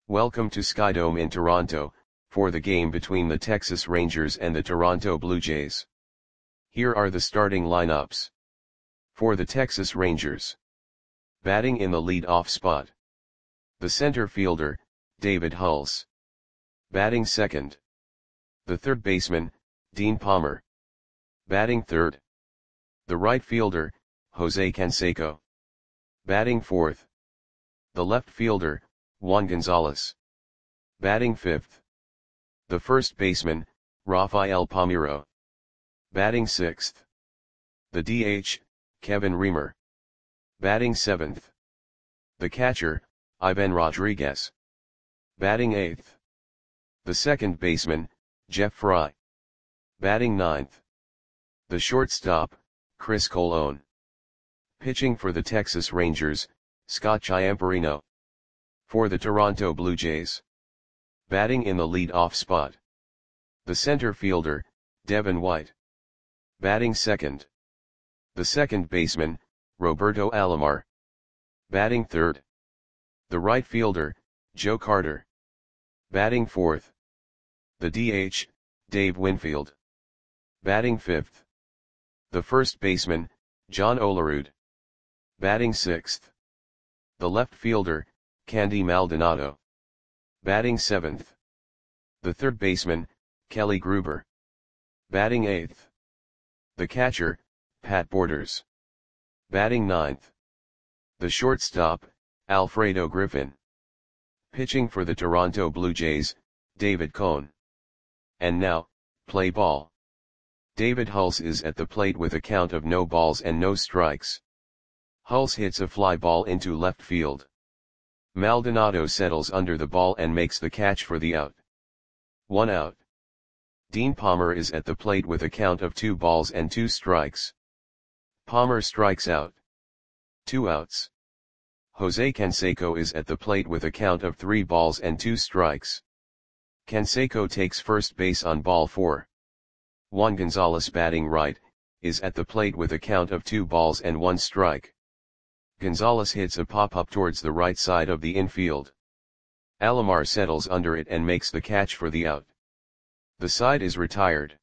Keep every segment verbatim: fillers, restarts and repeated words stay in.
Welcome to Skydome in Toronto, for the game between the Texas Rangers and the Toronto Blue Jays. Here are the starting lineups. For the Texas Rangers. Batting in the lead-off spot. The center fielder, David Hulse. Batting second. The third baseman, Dean Palmer. Batting third. The right fielder, Jose Canseco. Batting fourth. The left fielder, Juan Gonzalez. Batting fifth. The first baseman, Rafael Palmeiro. Batting sixth. The D H, Kevin Reamer. Batting seventh. The catcher, Ivan Rodriguez. Batting eighth. The second baseman, Jeff Fry. Batting ninth. The shortstop, Chris Colon. Pitching for the Texas Rangers, Scott Chiamparino. For the Toronto Blue Jays. Batting in the lead-off spot. The center fielder, Devin White. Batting second. The second baseman, Roberto Alomar. Batting third. The right fielder, Joe Carter. Batting fourth. The D H, Dave Winfield. Batting fifth. The first baseman, John Olerud. Batting sixth. The left fielder, Candy Maldonado. Batting seventh. The third baseman, Kelly Gruber. Batting eighth. The catcher, Pat Borders. Batting ninth. The shortstop, Alfredo Griffin. Pitching for the Toronto Blue Jays, David Cone. And now, play ball. David Hulse is at the plate with a count of no balls and no strikes. Hulse hits a fly ball into left field. Maldonado settles under the ball and makes the catch for the out. One out. Dean Palmer is at the plate with a count of two balls and two strikes. Palmer strikes out. Two outs. Jose Canseco is at the plate with a count of three balls and two strikes. Canseco takes first base on ball four. Juan Gonzalez, batting right, is at the plate with a count of two balls and one strike. Gonzalez hits a pop-up towards the right side of the infield. Alomar settles under it and makes the catch for the out. The side is retired.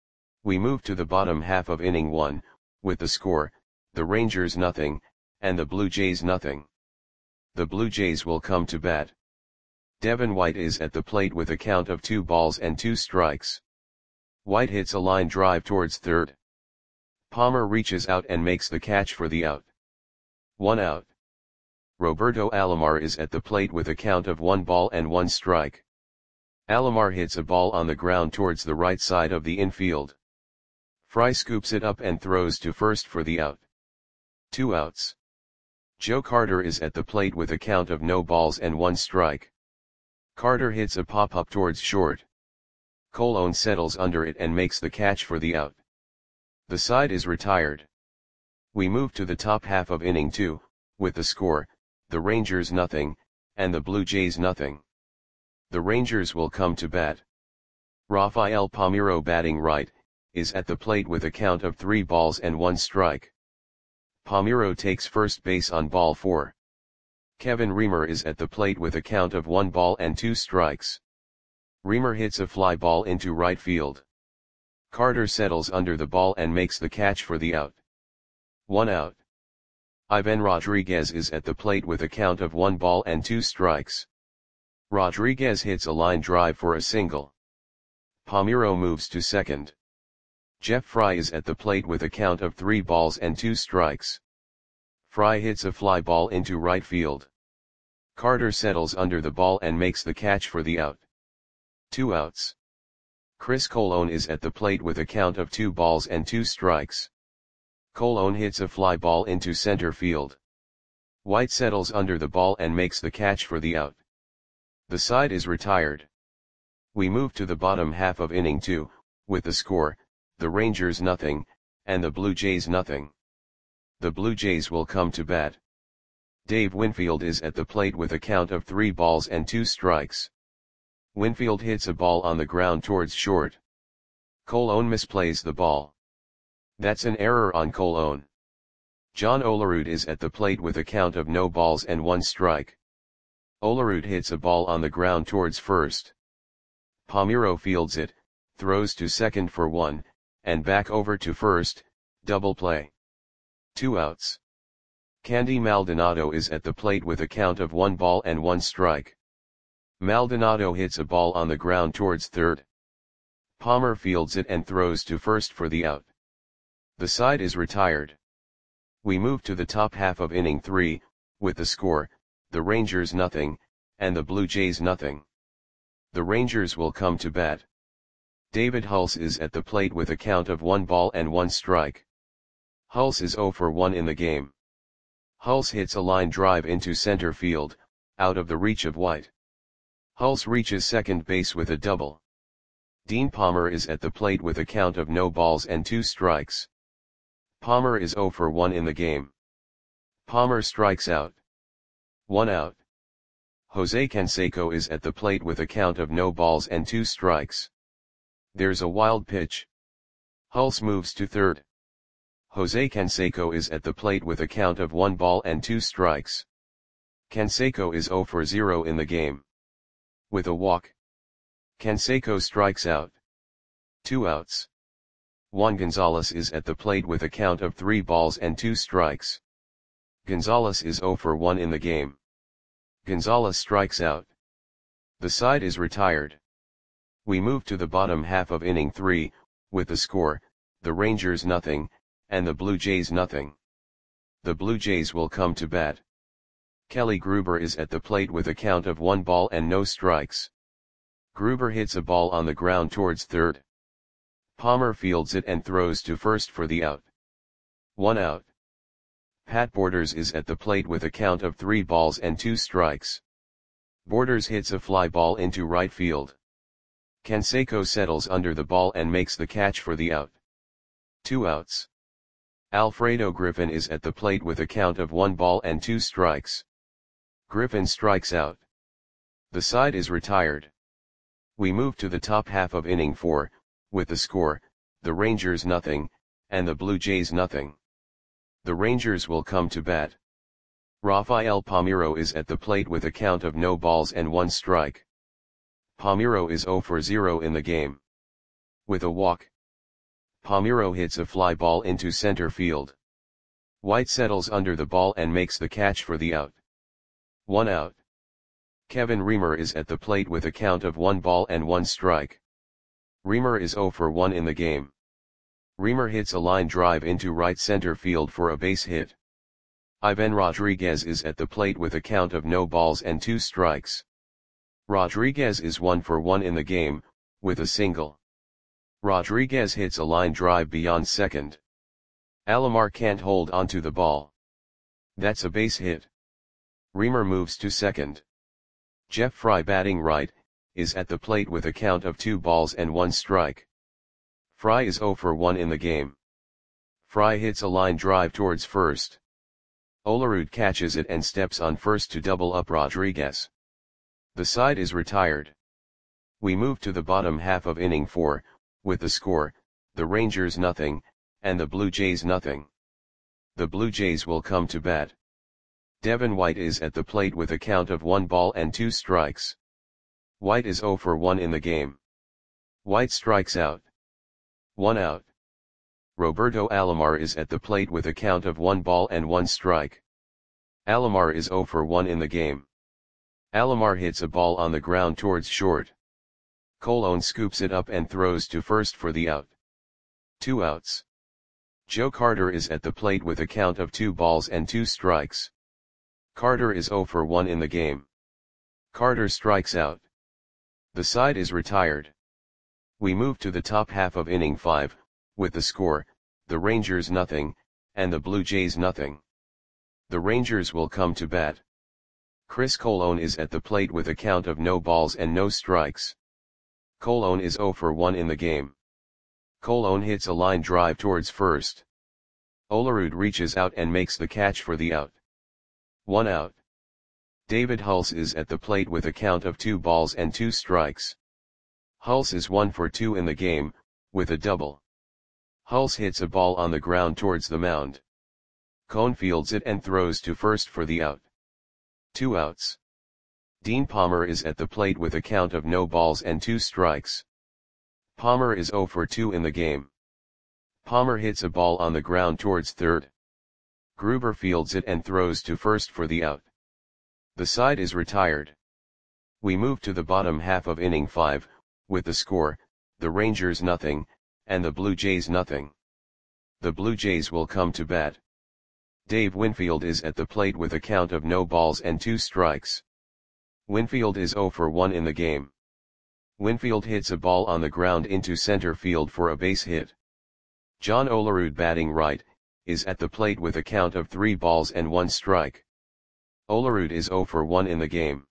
We move to the bottom half of inning one, with the score, the Rangers nothing, and the Blue Jays nothing. The Blue Jays will come to bat. Devin White is at the plate with a count of two balls and two strikes. White hits a line drive towards third. Palmer reaches out and makes the catch for the out. One out. Roberto Alomar is at the plate with a count of one ball and one strike. Alomar hits a ball on the ground towards the right side of the infield. Fry scoops it up and throws to first for the out. Two outs. Joe Carter is at the plate with a count of no balls and one strike. Carter hits a pop-up towards short. Colon settles under it and makes the catch for the out. The side is retired. We move to the top half of inning two, with the score, the Rangers nothing, and the Blue Jays nothing. The Rangers will come to bat. Rafael Palmeiro, batting right, is at the plate with a count of three balls and one strike. Palmeiro takes first base on ball four. Kevin Reamer is at the plate with a count of one ball and two strikes. Reamer hits a fly ball into right field. Carter settles under the ball and makes the catch for the out. One out. Ivan Rodriguez is at the plate with a count of one ball and two strikes. Rodriguez hits a line drive for a single. Palmeiro moves to second. Jeff Fry is at the plate with a count of three balls and two strikes. Fry hits a fly ball into right field. Carter settles under the ball and makes the catch for the out. Two outs. Chris Colon is at the plate with a count of two balls and two strikes. Colon hits a fly ball into center field. White settles under the ball and makes the catch for the out. The side is retired. We move to the bottom half of inning two, with the score, the Rangers nothing, and the Blue Jays nothing. The Blue Jays will come to bat. Dave Winfield is at the plate with a count of three balls and two strikes. Winfield hits a ball on the ground towards short. Colon misplays the ball. That's an error on Colon. John Olerud is at the plate with a count of no balls and one strike. Olerud hits a ball on the ground towards first. Palmiro fields it, throws to second for one, and back over to first, double play. Two outs. Candy Maldonado is at the plate with a count of one ball and one strike. Maldonado hits a ball on the ground towards third. Palmer fields it and throws to first for the out. The side is retired. We move to the top half of inning three, with the score, the Rangers nothing, and the Blue Jays nothing. The Rangers will come to bat. David Hulse is at the plate with a count of one ball and one strike. Hulse is oh for one in the game. Hulse hits a line drive into center field, out of the reach of White. Hulse reaches second base with a double. Dean Palmer is at the plate with a count of no balls and two strikes. Palmer is oh for one in the game. Palmer strikes out. One out. Jose Canseco is at the plate with a count of no balls and two strikes. There's a wild pitch. Hulse moves to third. Jose Canseco is at the plate with a count of one ball and two strikes. Canseco is oh for zero in the game. With a walk, Canseco strikes out. Two outs. Juan Gonzalez is at the plate with a count of three balls and two strikes. Gonzalez is oh for one in the game. Gonzalez strikes out. The side is retired. We move to the bottom half of inning three, with the score, the Rangers nothing, and the Blue Jays nothing. The Blue Jays will come to bat. Kelly Gruber is at the plate with a count of one ball and no strikes. Gruber hits a ball on the ground towards third. Palmer fields it and throws to first for the out. One out. Pat Borders is at the plate with a count of three balls and two strikes. Borders hits a fly ball into right field. Canseco settles under the ball and makes the catch for the out. Two outs. Alfredo Griffin is at the plate with a count of one ball and two strikes. Griffin strikes out. The side is retired. We move to the top half of inning four, with the score, the Rangers nothing, and the Blue Jays nothing. The Rangers will come to bat. Rafael Palmeiro is at the plate with a count of no balls and one strike. Palmeiro is oh for zero in the game. With a walk, Palmeiro hits a fly ball into center field. White settles under the ball and makes the catch for the out. One out. Kevin Reamer is at the plate with a count of one ball and one strike. Reamer is oh for one in the game. Reamer hits a line drive into right center field for a base hit. Ivan Rodriguez is at the plate with a count of no balls and two strikes. Rodriguez is one for one in the game, with a single. Rodriguez hits a line drive beyond second. Alomar can't hold onto the ball. That's a base hit. Reamer moves to second. Jeff Fry, batting right, is at the plate with a count of two balls and one strike. Fry is oh for one in the game. Fry hits a line drive towards first. Olerud catches it and steps on first to double up Rodriguez. The side is retired. We move to the bottom half of inning four, with the score, the Rangers nothing, and the Blue Jays nothing. The Blue Jays will come to bat. Devin White is at the plate with a count of one ball and two strikes. White is oh for one in the game. White strikes out. One out. Roberto Alomar is at the plate with a count of one ball and one strike. Alomar is oh for one in the game. Alomar hits a ball on the ground towards short. Colon scoops it up and throws to first for the out. Two outs. Joe Carter is at the plate with a count of two balls and two strikes. Carter is oh for one in the game. Carter strikes out. The side is retired. We move to the top half of inning five, with the score, the Rangers nothing, and the Blue Jays nothing. The Rangers will come to bat. Chris Colon is at the plate with a count of no balls and no strikes. Colon is oh for one in the game. Colon hits a line drive towards first. Olerud reaches out and makes the catch for the out. One out. David Hulse is at the plate with a count of two balls and two strikes. Hulse is one for two in the game, with a double. Hulse hits a ball on the ground towards the mound. Cone fields it and throws to first for the out. Two outs. Dean Palmer is at the plate with a count of no balls and two strikes. Palmer is zero for two in the game. Palmer hits a ball on the ground towards third. Gruber fields it and throws to first for the out. The side is retired. We move to the bottom half of inning five, with the score, the Rangers nothing, and the Blue Jays nothing. The Blue Jays will come to bat. Dave Winfield is at the plate with a count of no balls and two strikes. Winfield is zero for one in the game. Winfield hits a ball on the ground into center field for a base hit. John Olerud, batting right, is at the plate with a count of three balls and one strike. Olerud is zero for one in the game.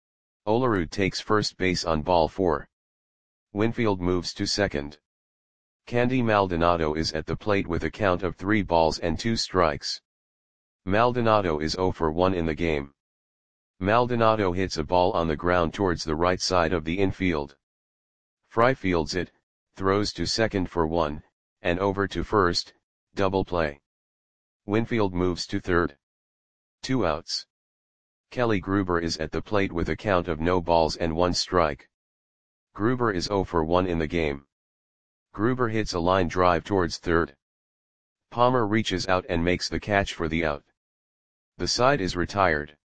Olerud takes first base on ball four. Winfield moves to second. Candy Maldonado is at the plate with a count of three balls and two strikes. Maldonado is zero for one in the game. Maldonado hits a ball on the ground towards the right side of the infield. Fry fields it, throws to second for one, and over to first, double play. Winfield moves to third. Two outs. Kelly Gruber is at the plate with a count of no balls and one strike. Gruber is zero for one in the game. Gruber hits a line drive towards third. Palmer reaches out and makes the catch for the out. The side is retired.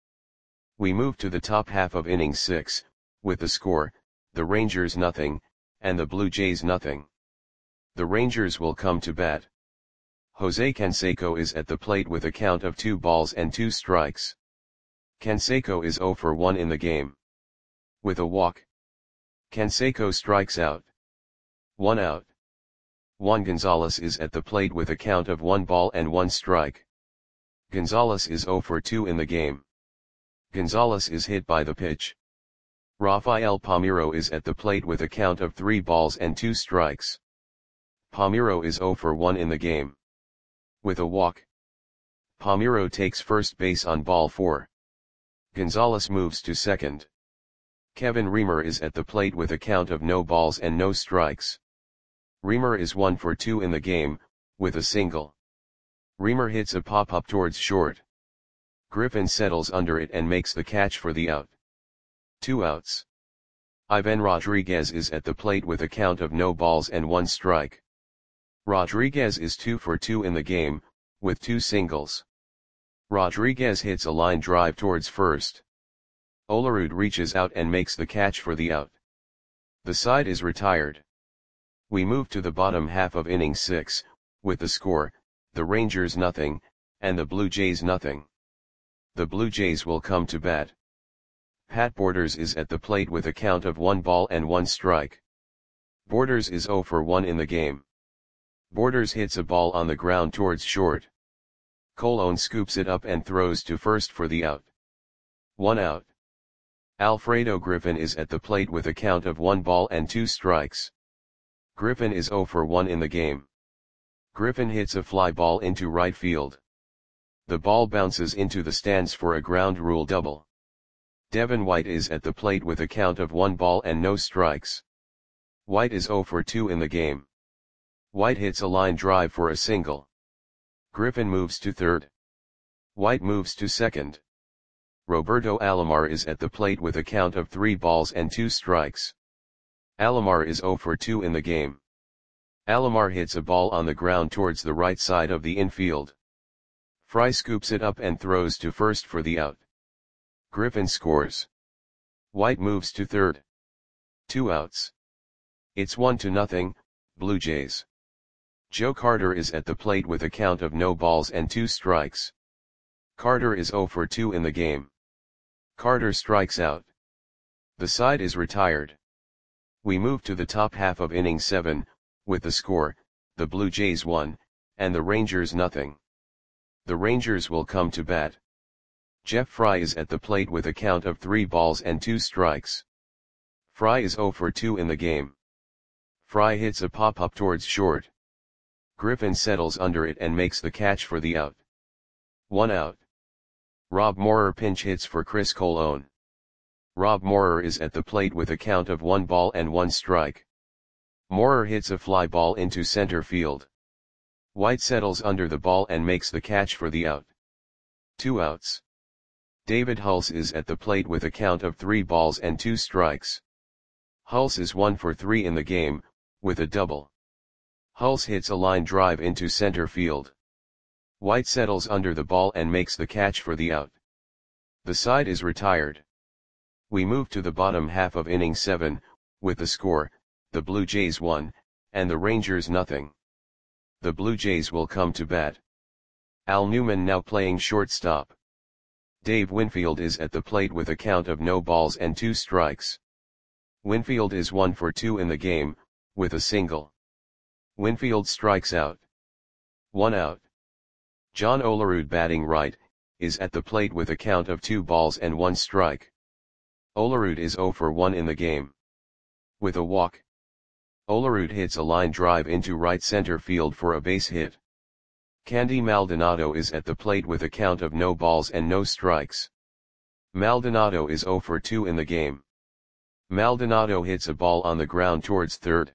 We move to the top half of inning six, with the score, the Rangers nothing, and the Blue Jays nothing. The Rangers will come to bat. Jose Canseco is at the plate with a count of two balls and two strikes. Canseco is zero for one in the game. With a walk, Canseco strikes out. One out. Juan Gonzalez is at the plate with a count of one ball and one strike. Gonzalez is zero for two in the game. Gonzalez is hit by the pitch. Rafael Palmeiro is at the plate with a count of three balls and two strikes. Palmeiro is zero for one in the game. With a walk, Palmeiro takes first base on ball four. Gonzalez moves to second. Kevin Reamer is at the plate with a count of no balls and no strikes. Reamer is one for two in the game, with a single. Reamer hits a pop-up towards short. Griffin settles under it and makes the catch for the out. Two outs. Ivan Rodriguez is at the plate with a count of no balls and one strike. Rodriguez is two for two in the game, with two singles. Rodriguez hits a line drive towards first. Olerud reaches out and makes the catch for the out. The side is retired. We move to the bottom half of inning six, with the score, the Rangers nothing, and the Blue Jays nothing. The Blue Jays will come to bat. Pat Borders is at the plate with a count of one ball and one strike. Borders is zero for one in the game. Borders hits a ball on the ground towards short. Colon scoops it up and throws to first for the out. One out. Alfredo Griffin is at the plate with a count of one ball and two strikes. Griffin is zero for one in the game. Griffin hits a fly ball into right field. The ball bounces into the stands for a ground rule double. Devin White is at the plate with a count of one ball and no strikes. White is zero for two in the game. White hits a line drive for a single. Griffin moves to third. White moves to second. Roberto Alomar is at the plate with a count of three balls and two strikes. Alomar is zero for two in the game. Alomar hits a ball on the ground towards the right side of the infield. Fry scoops it up and throws to first for the out. Griffin scores. White moves to third. Two outs. It's one to nothing, Blue Jays. Joe Carter is at the plate with a count of no balls and two strikes. Carter is zero for two in the game. Carter strikes out. The side is retired. We move to the top half of inning seven, with the score, the Blue Jays one, and the Rangers nothing. The Rangers will come to bat. Jeff Fry is at the plate with a count of three balls and two strikes. Fry is zero for two in the game. Fry hits a pop-up towards short. Griffin settles under it and makes the catch for the out. One out. Rob Moorer pinch hits for Chris Colon. Rob Moorer is at the plate with a count of one ball and one strike. Moorer hits a fly ball into center field. White settles under the ball and makes the catch for the out. Two outs. David Hulse is at the plate with a count of three balls and two strikes. Hulse is one for three in the game, with a double. Hulse hits a line drive into center field. White settles under the ball and makes the catch for the out. The side is retired. We move to the bottom half of inning seven, with the score, the Blue Jays one, and the Rangers nothing. The Blue Jays will come to bat. Al Newman now playing shortstop. Dave Winfield is at the plate with a count of no balls and two strikes. Winfield is one for two in the game, with a single. Winfield strikes out. One out. John Olerud batting right, is at the plate with a count of two balls and one strike. Olerud is zero for one in the game. With a walk. Olerud hits a line drive into right center field for a base hit. Candy Maldonado is at the plate with a count of no balls and no strikes. Maldonado is zero for two in the game. Maldonado hits a ball on the ground towards third.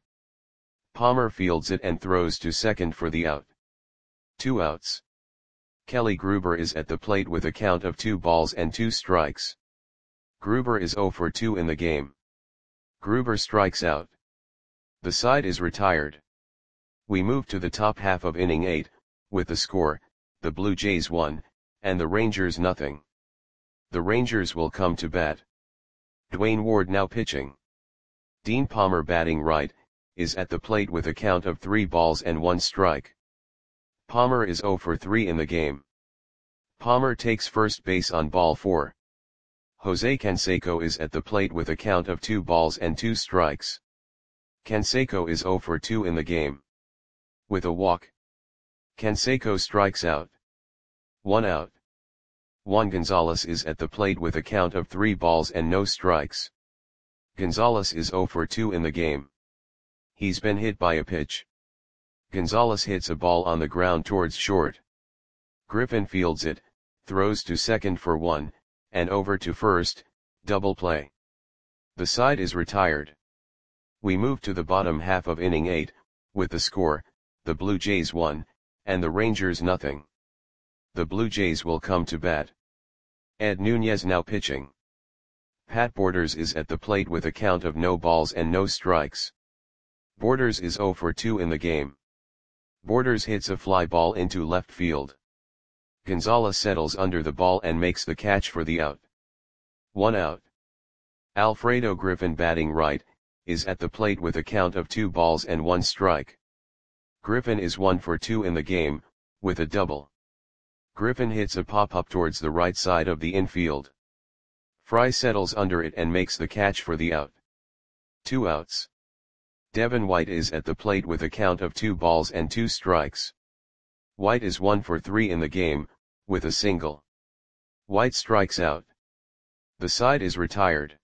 Palmer fields it and throws to second for the out. Two outs. Kelly Gruber is at the plate with a count of two balls and two strikes. Gruber is zero for two in the game. Gruber strikes out. The side is retired. We move to the top half of inning eight, with the score, the Blue Jays one, and the Rangers nothing. The Rangers will come to bat. Dwayne Ward now pitching. Dean Palmer batting right, is at the plate with a count of three balls and one strike. Palmer is zero for three in the game. Palmer takes first base on ball four. Jose Canseco is at the plate with a count of two balls and two strikes. Canseco is zero for two in the game. With a walk. Canseco strikes out. One out. Juan Gonzalez is at the plate with a count of three balls and no strikes. Gonzalez is zero for two in the game. He's been hit by a pitch. Gonzalez hits a ball on the ground towards short. Griffin fields it, throws to second for one, and over to first, double play. The side is retired. We move to the bottom half of inning eight, with the score, the Blue Jays one, and the Rangers nothing. The Blue Jays will come to bat. Ed Nunez now pitching. Pat Borders is at the plate with a count of no balls and no strikes. Borders is zero for two in the game. Borders hits a fly ball into left field. Gonzalez settles under the ball and makes the catch for the out. One out. Alfredo Griffin batting right, is at the plate with a count of two balls and one strike. Griffin is one for two in the game, with a double. Griffin hits a pop-up towards the right side of the infield. Fry settles under it and makes the catch for the out. Two outs. Devin White is at the plate with a count of two balls and two strikes. White is one for three in the game, with a single. White strikes out. The side is retired.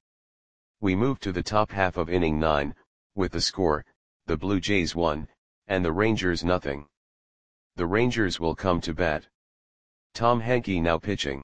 We move to the top half of inning nine, with the score, the Blue Jays one, and the Rangers nothing. The Rangers will come to bat. Tom Henke now pitching.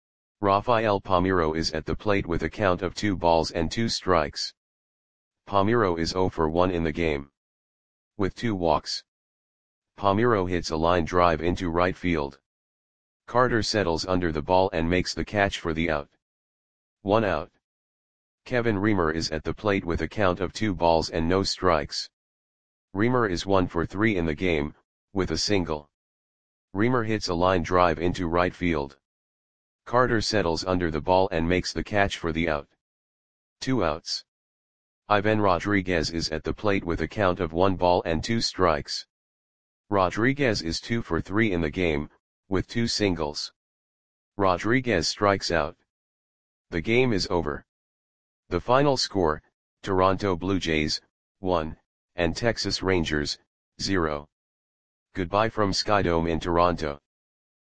Rafael Palmeiro is at the plate with a count of two balls and two strikes. Palmeiro is zero for one in the game. With two walks. Palmeiro hits a line drive into right field. Carter settles under the ball and makes the catch for the out. One out. Kevin Reamer is at the plate with a count of two balls and no strikes. Reamer is one for three in the game, with a single. Reamer hits a line drive into right field. Carter settles under the ball and makes the catch for the out. Two outs. Ivan Rodriguez is at the plate with a count of one ball and two strikes. Rodriguez is two for three in the game, with two singles. Rodriguez strikes out. The game is over. The final score, Toronto Blue Jays, one, and Texas Rangers, zero. Goodbye from Skydome in Toronto.